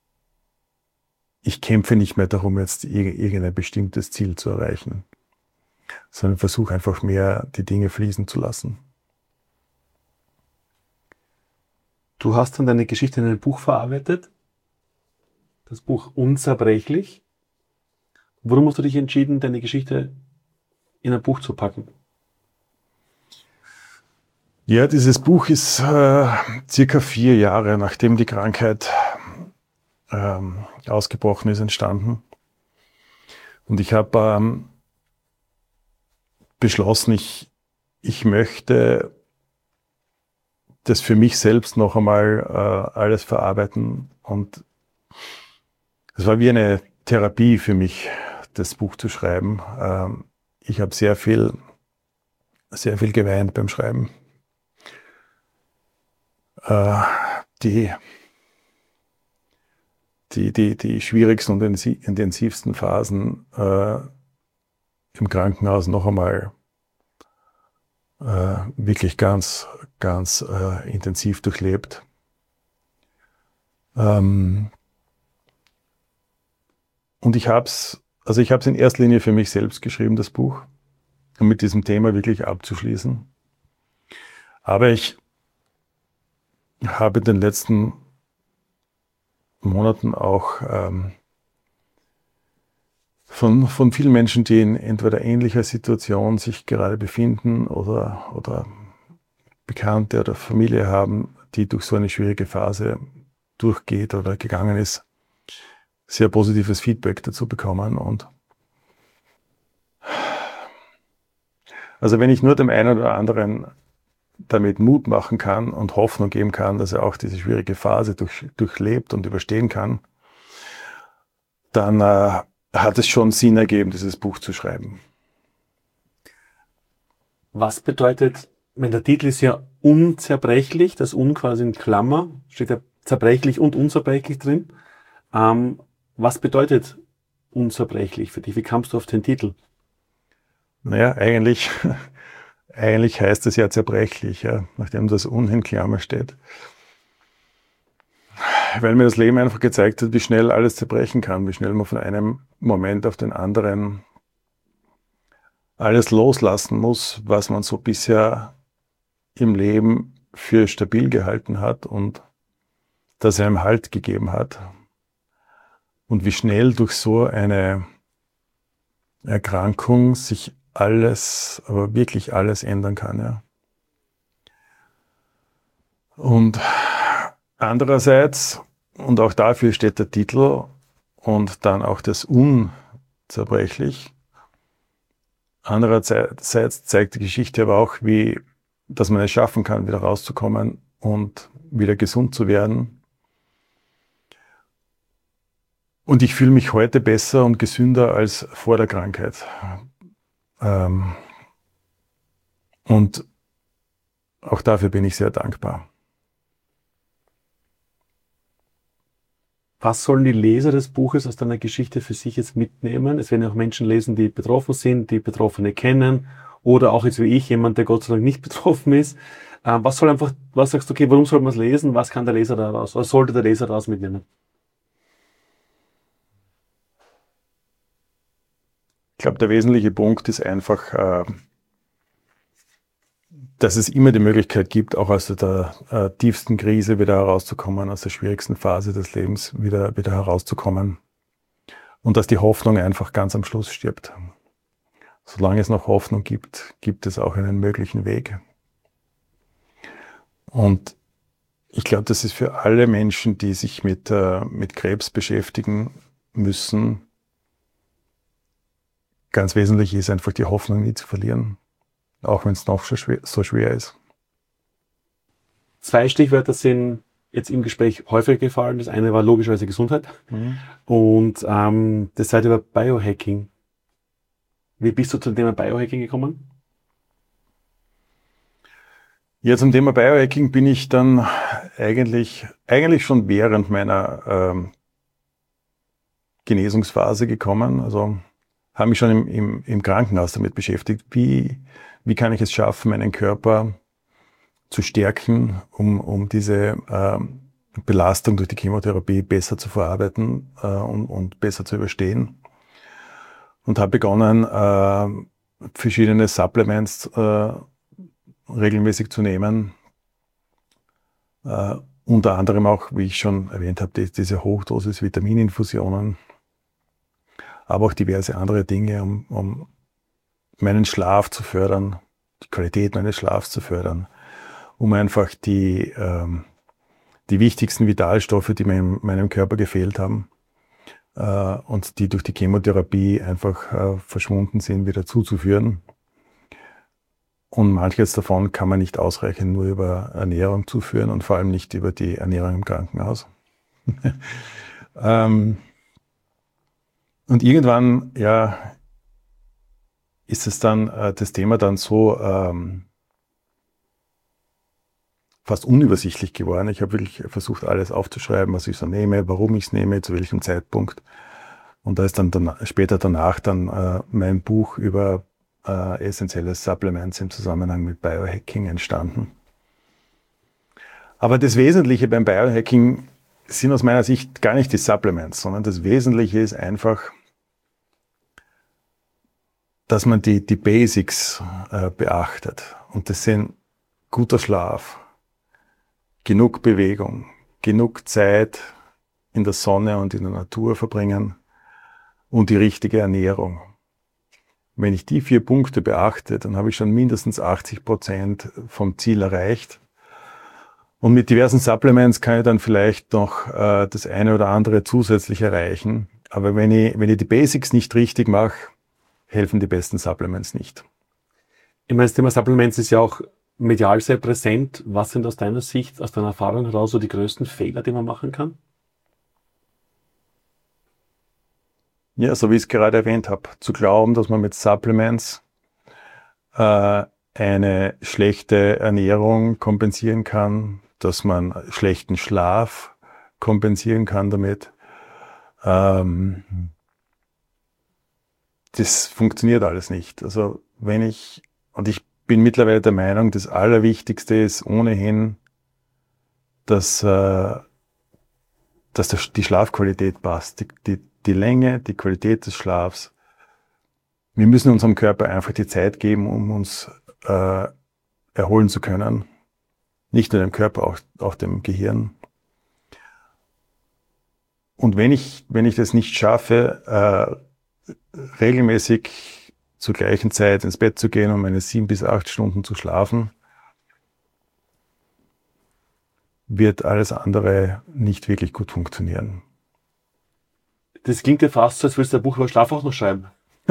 S2: ich kämpfe nicht mehr darum, jetzt irgendein bestimmtes Ziel zu erreichen, sondern versuche einfach mehr, die Dinge fließen zu lassen.
S1: Du hast dann deine Geschichte in ein Buch verarbeitet, das Buch Unzerbrechlich. Warum hast du dich entschieden, deine Geschichte in ein Buch zu packen?
S2: Ja, dieses Buch ist circa 4 Jahre, nachdem die Krankheit ausgebrochen ist, entstanden. Und ich habe beschlossen, ich möchte das für mich selbst noch einmal alles verarbeiten. Und es war wie eine Therapie für mich, das Buch zu schreiben. Ich habe sehr viel geweint beim Schreiben. Die schwierigsten und intensivsten Phasen im Krankenhaus noch einmal wirklich ganz intensiv durchlebt. Und ich habe es in erster Linie für mich selbst geschrieben, das Buch, um mit diesem Thema wirklich abzuschließen. Aber ich habe in den letzten Monaten auch von vielen Menschen, die in entweder ähnlicher Situation sich gerade befinden oder Bekannte oder Familie haben, die durch so eine schwierige Phase durchgeht oder gegangen ist, sehr positives Feedback dazu bekommen. Und also wenn ich nur dem einen oder anderen damit Mut machen kann und Hoffnung geben kann, dass er auch diese schwierige Phase durchlebt und überstehen kann, dann hat es schon Sinn ergeben, dieses Buch zu schreiben.
S1: Was bedeutet, wenn der Titel ist ja unzerbrechlich, das Un quasi in Klammer, steht ja zerbrechlich und unzerbrechlich drin. Was bedeutet unzerbrechlich für dich? Wie kamst du auf den Titel?
S2: Naja, eigentlich heißt es ja zerbrechlich, ja, nachdem das Un in Klammer steht. Weil mir das Leben einfach gezeigt hat, wie schnell alles zerbrechen kann, wie schnell man von einem Moment auf den anderen alles loslassen muss, was man so bisher im Leben für stabil gehalten hat und das einem Halt gegeben hat. Und wie schnell durch so eine Erkrankung sich alles, aber wirklich alles ändern kann, ja. Und andererseits, und auch dafür steht der Titel und dann auch das Unzerbrechlich. Andererseits zeigt die Geschichte aber auch, dass man es schaffen kann, wieder rauszukommen und wieder gesund zu werden. Und ich fühle mich heute besser und gesünder als vor der Krankheit. Und auch dafür bin ich sehr dankbar.
S1: Was sollen die Leser des Buches aus deiner Geschichte für sich jetzt mitnehmen? Es werden ja auch Menschen lesen, die betroffen sind, die Betroffene kennen oder auch jetzt wie ich, jemand, der Gott sei Dank nicht betroffen ist. Was sagst du, okay, warum soll man es lesen? Was kann der Leser daraus, was sollte der Leser daraus mitnehmen?
S2: Ich glaube, der wesentliche Punkt ist einfach, dass es immer die Möglichkeit gibt, auch aus der tiefsten Krise wieder herauszukommen, aus der schwierigsten Phase des Lebens wieder herauszukommen. Und dass die Hoffnung einfach ganz am Schluss stirbt. Solange es noch Hoffnung gibt, gibt es auch einen möglichen Weg. Und Ich glaube, das ist für alle Menschen, die sich mit Krebs beschäftigen müssen, ganz wesentlich ist einfach die Hoffnung nie zu verlieren, auch wenn es noch so schwer ist.
S1: 2 Stichwörter sind jetzt im Gespräch häufig gefallen. Das eine war logischerweise Gesundheit und das zweite war Biohacking. Wie bist du zum Thema Biohacking gekommen?
S2: Ja, zum Thema Biohacking bin ich dann eigentlich schon während meiner Genesungsphase gekommen. Also habe mich schon im Krankenhaus damit beschäftigt, wie kann ich es schaffen, meinen Körper zu stärken, um diese Belastung durch die Chemotherapie besser zu verarbeiten und besser zu überstehen. Und habe begonnen, verschiedene Supplements regelmäßig zu nehmen. Unter anderem auch, wie ich schon erwähnt habe, diese Hochdosis-Vitamininfusionen, aber auch diverse andere Dinge, um meinen Schlaf zu fördern, die Qualität meines Schlafs zu fördern, um einfach die wichtigsten Vitalstoffe, die mir in meinem Körper gefehlt haben und die durch die Chemotherapie einfach verschwunden sind, wieder zuzuführen. Und manches davon kann man nicht ausreichend nur über Ernährung zuführen und vor allem nicht über die Ernährung im Krankenhaus. Und irgendwann, ja, ist es dann, das Thema dann so fast unübersichtlich geworden. Ich habe wirklich versucht, alles aufzuschreiben, was ich so nehme, warum ich es nehme, zu welchem Zeitpunkt. Und da ist dann später danach dann mein Buch über essentielle Supplements im Zusammenhang mit Biohacking entstanden. Aber das Wesentliche beim Biohacking sind aus meiner Sicht gar nicht die Supplements, sondern das Wesentliche ist einfach, dass man die Basics beachtet. Und das sind guter Schlaf, genug Bewegung, genug Zeit in der Sonne und in der Natur verbringen und die richtige Ernährung. Wenn ich die 4 Punkte beachte, dann habe ich schon mindestens 80% vom Ziel erreicht. Und mit diversen Supplements kann ich dann vielleicht noch das eine oder andere zusätzlich erreichen. Aber wenn ich die Basics nicht richtig mache, helfen die besten Supplements nicht.
S1: Ich meine, das Thema Supplements ist ja auch medial sehr präsent. Was sind aus deiner Sicht, aus deiner Erfahrung heraus so die größten Fehler, die man machen kann?
S2: Ja, so wie ich es gerade erwähnt habe, zu glauben, dass man mit Supplements eine schlechte Ernährung kompensieren kann, dass man schlechten Schlaf kompensieren kann damit. Das funktioniert alles nicht. Also ich bin mittlerweile der Meinung, das Allerwichtigste ist ohnehin, dass die Schlafqualität passt, die Länge, die Qualität des Schlafs. Wir müssen unserem Körper einfach die Zeit geben, um uns erholen zu können. Nicht nur dem Körper, auch dem Gehirn. Und wenn ich das nicht schaffe, regelmäßig zur gleichen Zeit ins Bett zu gehen und meine 7 bis 8 Stunden zu schlafen, wird alles andere nicht wirklich gut funktionieren.
S1: Das klingt ja fast so, als würdest du ein Buch über Schlaf auch noch schreiben.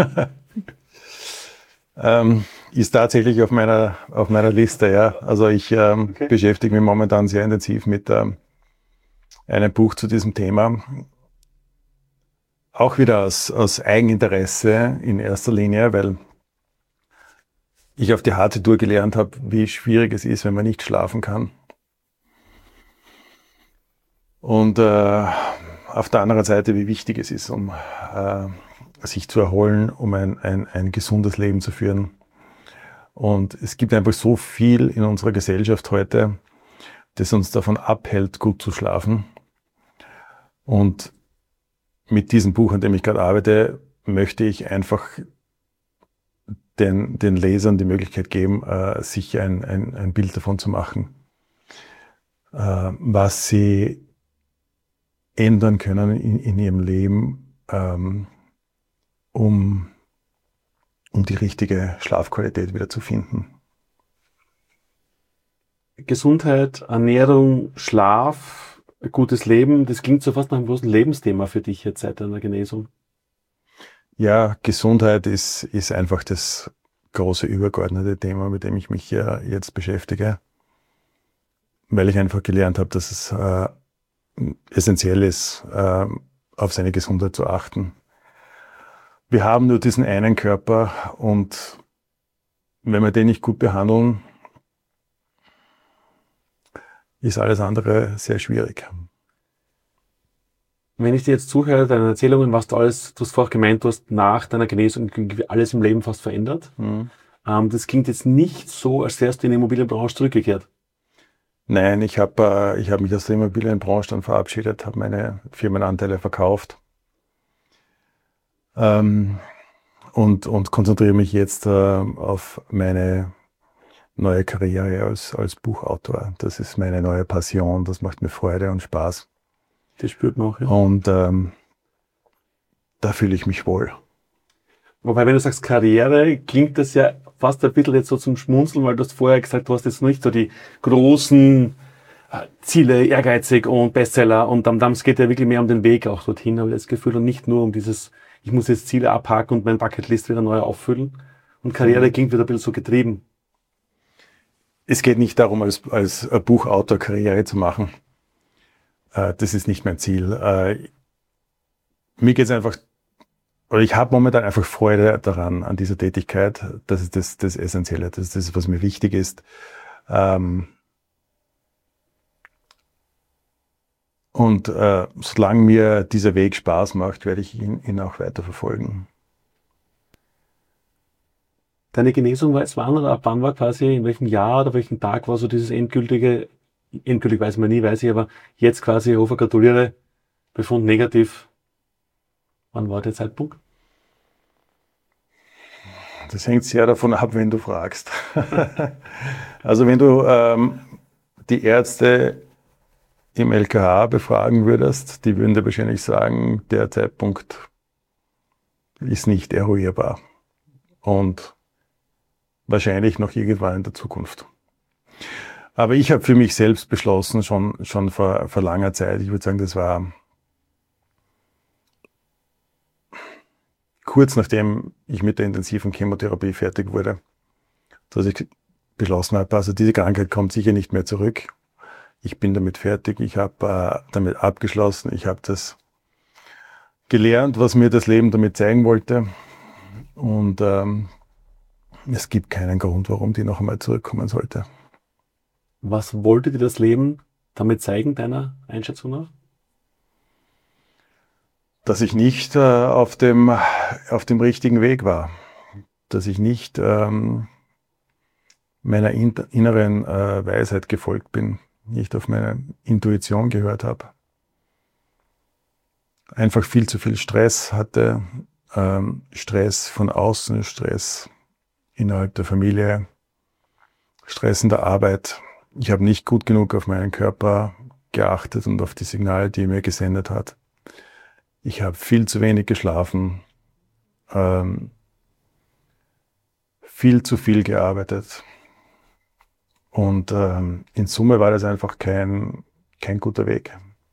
S2: Ist tatsächlich auf meiner Liste, ja. Also ich beschäftige mich momentan sehr intensiv mit einem Buch zu diesem Thema. Auch wieder aus Eigeninteresse in erster Linie, weil ich auf die harte Tour gelernt habe, wie schwierig es ist, wenn man nicht schlafen kann. Und auf der anderen Seite, wie wichtig es ist, um sich zu erholen, um ein gesundes Leben zu führen. Und es gibt einfach so viel in unserer Gesellschaft heute, das uns davon abhält, gut zu schlafen. Und mit diesem Buch, an dem ich gerade arbeite, möchte ich einfach den Lesern die Möglichkeit geben, sich ein Bild davon zu machen, was sie ändern können in ihrem Leben, um die richtige Schlafqualität wieder zu finden.
S1: Gesundheit, Ernährung, Schlaf, gutes Leben, das klingt so fast nach einem großen Lebensthema für dich jetzt seit deiner Genesung.
S2: Ja, Gesundheit ist einfach das große übergeordnete Thema, mit dem ich mich ja jetzt beschäftige, weil ich einfach gelernt habe, dass es essentiell ist, auf seine Gesundheit zu achten. Wir haben nur diesen einen Körper und wenn wir den nicht gut behandeln, ist alles andere sehr schwierig.
S1: Wenn ich dir jetzt zuhöre, deine Erzählungen, was du hast vorher gemeint, du hast nach deiner Genesung alles im Leben fast verändert.
S2: Mhm.
S1: Das klingt jetzt nicht so, als wärst du in die Immobilienbranche zurückgekehrt.
S2: Nein, ich hab mich aus der Immobilienbranche dann verabschiedet, habe meine Firmenanteile verkauft und konzentriere mich jetzt auf meine neue Karriere als Buchautor. Das ist meine neue Passion, das macht mir Freude und Spaß.
S1: Das spürt man auch, ja.
S2: Und da fühle ich mich wohl.
S1: Wobei, wenn du sagst Karriere, klingt das ja fast ein bisschen jetzt so zum Schmunzeln, weil du hast vorher gesagt, du hast jetzt nicht so die großen Ziele, ehrgeizig und Bestseller und es geht ja wirklich mehr um den Weg auch dorthin, habe ich das Gefühl, und nicht nur um dieses, ich muss jetzt Ziele abhaken und mein Bucketlist wieder neu auffüllen. Und Karriere klingt wieder ein bisschen so getrieben.
S2: Es geht nicht darum, als Buchautor Karriere zu machen. Das ist nicht mein Ziel. Mir geht es einfach, oder ich habe momentan einfach Freude daran, an dieser Tätigkeit. Das ist das Essentielle, das ist das, was mir wichtig ist. Solange mir dieser Weg Spaß macht, werde ich ihn auch weiter verfolgen.
S1: Deine Genesung war jetzt wann oder ab wann war quasi, in welchem Jahr oder welchem Tag war so dieses endgültig weiß man nie, weiß ich, aber jetzt quasi, Hofer, gratuliere, Befund negativ. Wann war der Zeitpunkt?
S2: Das hängt sehr davon ab, wen du fragst. Also wenn du die Ärzte im LKH befragen würdest, die würden dir wahrscheinlich sagen, der Zeitpunkt ist nicht eruierbar und wahrscheinlich noch irgendwann in der Zukunft. Aber ich habe für mich selbst beschlossen, schon vor langer Zeit, ich würde sagen, das war kurz nachdem ich mit der intensiven Chemotherapie fertig wurde, dass ich beschlossen habe, also diese Krankheit kommt sicher nicht mehr zurück. Ich bin damit fertig, ich habe damit abgeschlossen, ich habe das gelernt, was mir das Leben damit zeigen wollte. Und es gibt keinen Grund, warum die noch einmal zurückkommen sollte.
S1: Was wollte dir das Leben damit zeigen, deiner Einschätzung nach?
S2: Dass ich nicht auf dem richtigen Weg war. Dass ich nicht meiner inneren Weisheit gefolgt bin. Nicht auf meine Intuition gehört habe. Einfach viel zu viel Stress hatte. Stress von außen, Stress innerhalb der Familie, Stress in der Arbeit. Ich habe nicht gut genug auf meinen Körper geachtet und auf die Signale, die er mir gesendet hat. Ich habe viel zu wenig geschlafen, viel zu viel gearbeitet. Und in Summe war das einfach kein guter Weg.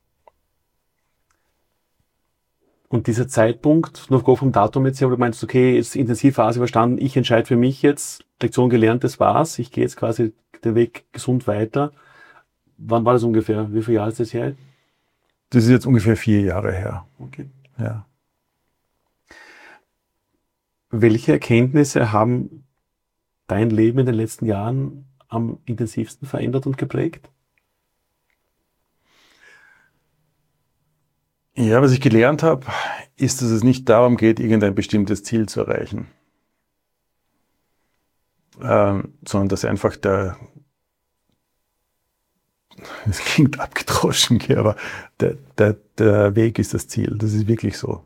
S1: Und dieser Zeitpunkt, noch vom Datum jetzt her, wo du meinst, okay, jetzt Intensivphase überstanden, ich entscheide für mich jetzt, Lektion gelernt, das war's, ich gehe jetzt quasi den Weg gesund weiter. Wann war das ungefähr? Wie viele Jahre ist das her?
S2: Das ist jetzt ungefähr 4 Jahre her.
S1: Okay.
S2: Ja.
S1: Welche Erkenntnisse haben dein Leben in den letzten Jahren am intensivsten verändert und geprägt?
S2: Ja, was ich gelernt habe, ist, dass es nicht darum geht, irgendein bestimmtes Ziel zu erreichen, sondern dass einfach es klingt abgedroschen, aber der Weg ist das Ziel. Das ist wirklich so.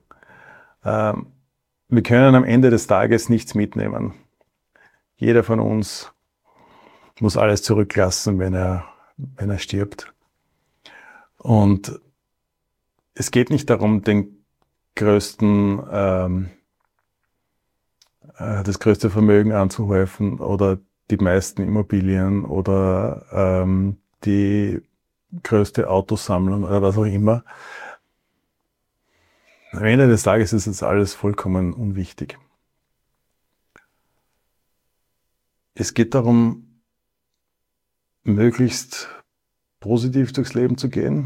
S2: Wir können am Ende des Tages nichts mitnehmen. Jeder von uns muss alles zurücklassen, wenn er stirbt. Und es geht nicht darum, das größte Vermögen anzuhäufen oder die meisten Immobilien oder die größte Autosammlung oder was auch immer. Am Ende des Tages ist das alles vollkommen unwichtig. Es geht darum, möglichst positiv durchs Leben zu gehen,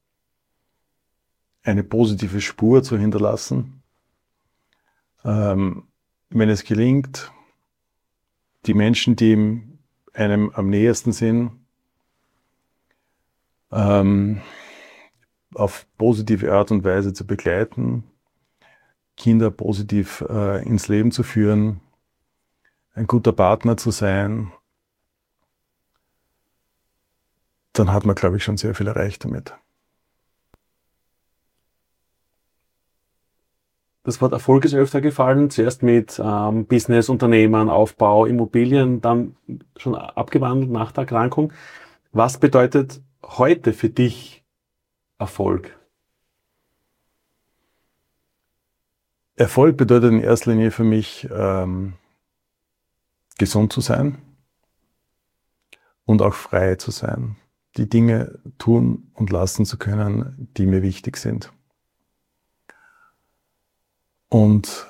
S2: eine positive Spur zu hinterlassen. Wenn es gelingt, die Menschen, die einem am nähersten sind, auf positive Art und Weise zu begleiten, Kinder positiv ins Leben zu führen, ein guter Partner zu sein, dann hat man, glaube ich, schon sehr viel erreicht damit.
S1: Das Wort Erfolg ist öfter gefallen, zuerst mit Business, Unternehmen, Aufbau, Immobilien, dann schon abgewandelt nach der Erkrankung. Was bedeutet heute für dich Erfolg?
S2: Erfolg bedeutet in erster Linie für mich, gesund zu sein und auch frei zu sein, die Dinge tun und lassen zu können, die mir wichtig sind. Und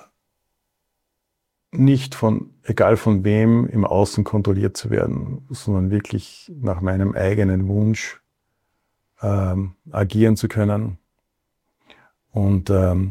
S2: nicht egal von wem, im Außen kontrolliert zu werden, sondern wirklich nach meinem eigenen Wunsch agieren zu können. Und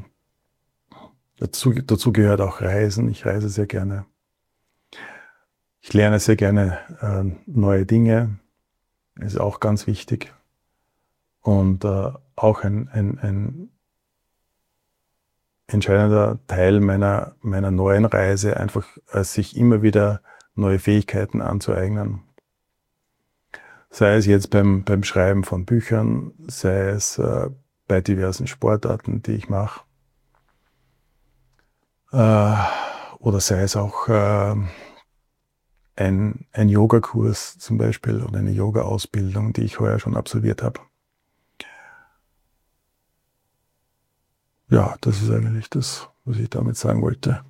S2: dazu gehört auch Reisen. Ich reise sehr gerne. Ich lerne sehr gerne neue Dinge. Ist auch ganz wichtig. Und auch ein entscheidender Teil meiner neuen Reise, einfach sich immer wieder neue Fähigkeiten anzueignen. Sei es jetzt beim Schreiben von Büchern, sei es bei diversen Sportarten, die ich mache. Oder sei es auch ein Yogakurs zum Beispiel oder eine Yoga-Ausbildung, die ich heuer schon absolviert habe. Ja, das ist eigentlich das, was ich damit sagen wollte.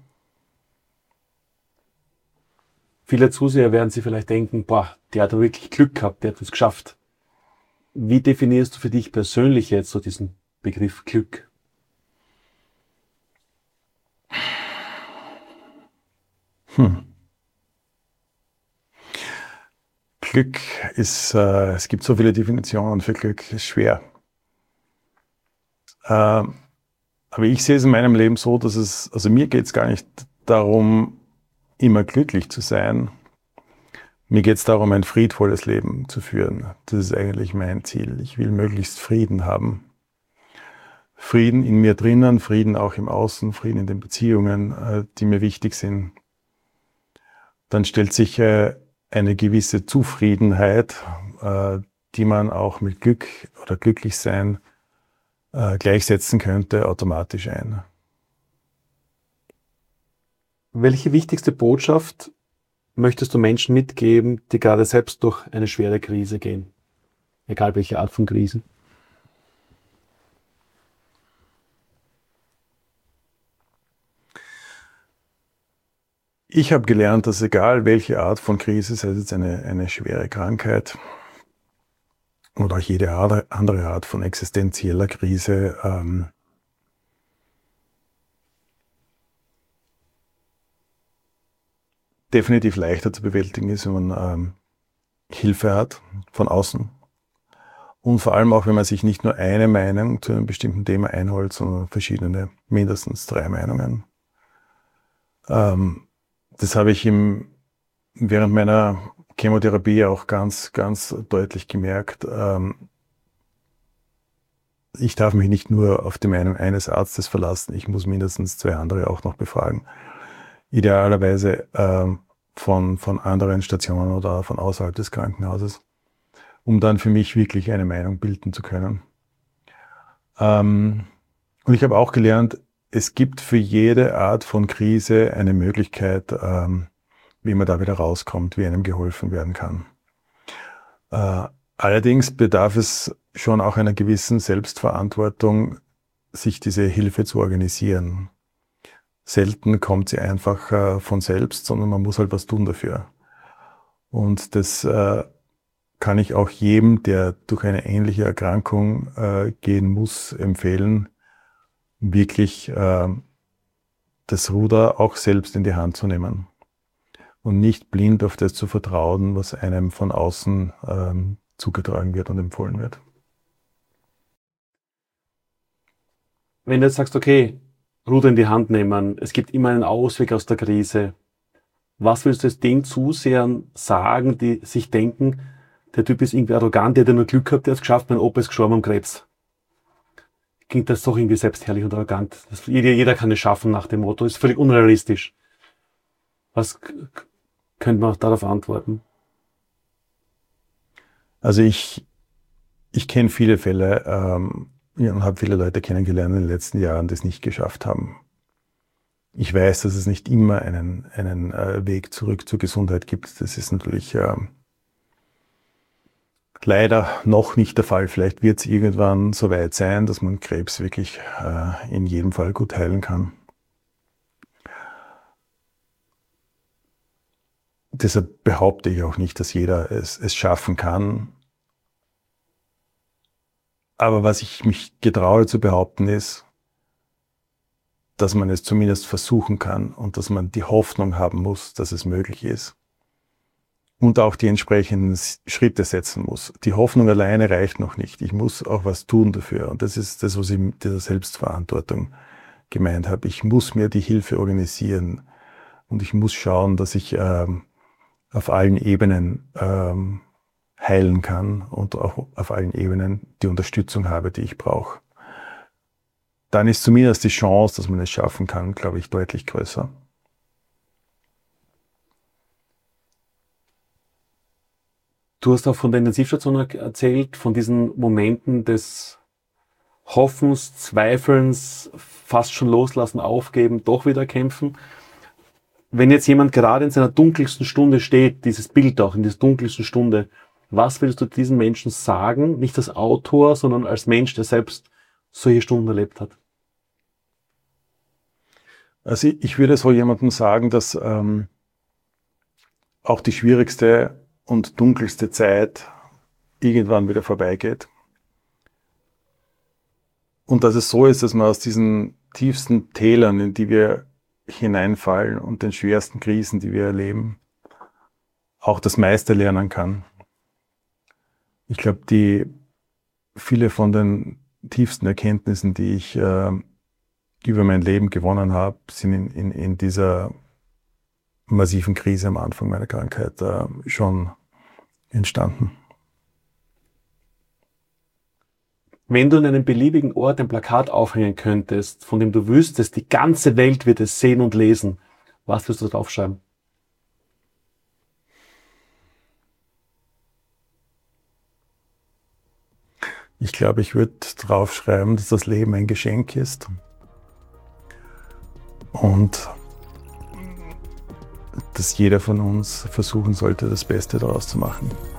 S1: Viele Zuseher werden sich vielleicht denken, boah, der hat wirklich Glück gehabt, der hat es geschafft. Wie definierst du für dich persönlich jetzt so diesen Begriff Glück?
S2: Glück ist, es gibt so viele Definitionen für Glück, ist schwer. Aber ich sehe es in meinem Leben so, dass also mir geht es gar nicht darum, immer glücklich zu sein. Mir geht es darum, ein friedvolles Leben zu führen. Das ist eigentlich mein Ziel. Ich will möglichst Frieden haben. Frieden in mir drinnen, Frieden auch im Außen, Frieden in den Beziehungen, die mir wichtig sind. Dann stellt sich eine gewisse Zufriedenheit, die man auch mit Glück oder Glücklichsein gleichsetzen könnte, automatisch ein.
S1: Welche wichtigste Botschaft möchtest du Menschen mitgeben, die gerade selbst durch eine schwere Krise gehen? Egal welche Art von Krisen.
S2: Ich habe gelernt, dass egal welche Art von Krise, sei es jetzt eine schwere Krankheit oder auch jede andere Art von existenzieller Krise, definitiv leichter zu bewältigen ist, wenn man Hilfe hat von außen. Und vor allem auch, wenn man sich nicht nur eine Meinung zu einem bestimmten Thema einholt, sondern verschiedene, mindestens 3 Meinungen. Das habe ich während meiner Chemotherapie auch ganz, ganz deutlich gemerkt. Ich darf mich nicht nur auf die Meinung eines Arztes verlassen, ich muss mindestens 2 andere auch noch befragen. Idealerweise von anderen Stationen oder von außerhalb des Krankenhauses, um dann für mich wirklich eine Meinung bilden zu können. Und ich habe auch gelernt, es gibt für jede Art von Krise eine Möglichkeit, wie man da wieder rauskommt, wie einem geholfen werden kann. Allerdings bedarf es schon auch einer gewissen Selbstverantwortung, sich diese Hilfe zu organisieren. Selten kommt sie einfach von selbst, sondern man muss halt was tun dafür. Und das kann ich auch jedem, der durch eine ähnliche Erkrankung gehen muss, empfehlen, wirklich das Ruder auch selbst in die Hand zu nehmen und nicht blind auf das zu vertrauen, was einem von außen zugetragen wird und empfohlen wird.
S1: Wenn du jetzt sagst, okay, Ruder in die Hand nehmen, es gibt immer einen Ausweg aus der Krise, was willst du jetzt den Zusehern sagen, die sich denken, der Typ ist irgendwie arrogant, der hat ja nur Glück gehabt, der hat es geschafft, mein Opa ist gestorben am Krebs. Klingt das doch irgendwie selbstherrlich und arrogant. Jeder kann es schaffen nach dem Motto, ist völlig unrealistisch. Was könnte man darauf antworten?
S2: Also ich kenne viele Fälle und habe viele Leute kennengelernt in den letzten Jahren, die es nicht geschafft haben. Ich weiß, dass es nicht immer einen Weg zurück zur Gesundheit gibt. Das ist natürlich leider noch nicht der Fall. Vielleicht wird es irgendwann so weit sein, dass man Krebs wirklich in jedem Fall gut heilen kann. Deshalb behaupte ich auch nicht, dass jeder es schaffen kann. Aber was ich mich getraue zu behaupten ist, dass man es zumindest versuchen kann und dass man die Hoffnung haben muss, dass es möglich ist. Und auch die entsprechenden Schritte setzen muss. Die Hoffnung alleine reicht noch nicht. Ich muss auch was tun dafür. Und das ist das, was ich mit dieser Selbstverantwortung gemeint habe. Ich muss mir die Hilfe organisieren. Und ich muss schauen, dass ich auf allen Ebenen heilen kann und auch auf allen Ebenen die Unterstützung habe, die ich brauche. Dann ist zumindest die Chance, dass man es schaffen kann, glaube ich, deutlich größer.
S1: Du hast auch von der Intensivstation erzählt, von diesen Momenten des Hoffens, Zweifelns, fast schon loslassen, aufgeben, doch wieder kämpfen. Wenn jetzt jemand gerade in seiner dunkelsten Stunde steht, dieses Bild auch in dieser dunkelsten Stunde, was willst du diesen Menschen sagen? Nicht als Autor, sondern als Mensch, der selbst solche Stunden erlebt hat.
S2: Also ich würde so jemandem sagen, dass auch die schwierigste und dunkelste Zeit irgendwann wieder vorbeigeht. Und dass es so ist, dass man aus diesen tiefsten Tälern, in die wir hineinfallen und den schwersten Krisen, die wir erleben, auch das meiste lernen kann. Ich glaube, viele von den tiefsten Erkenntnissen, die ich über mein Leben gewonnen habe, sind in dieser massiven Krise am Anfang meiner Krankheit schon entstanden.
S1: Wenn du in einem beliebigen Ort ein Plakat aufhängen könntest, von dem du wüsstest, die ganze Welt wird es sehen und lesen, was würdest du draufschreiben?
S2: Ich glaube, ich würde draufschreiben, dass das Leben ein Geschenk ist und dass jeder von uns versuchen sollte, das Beste daraus zu machen.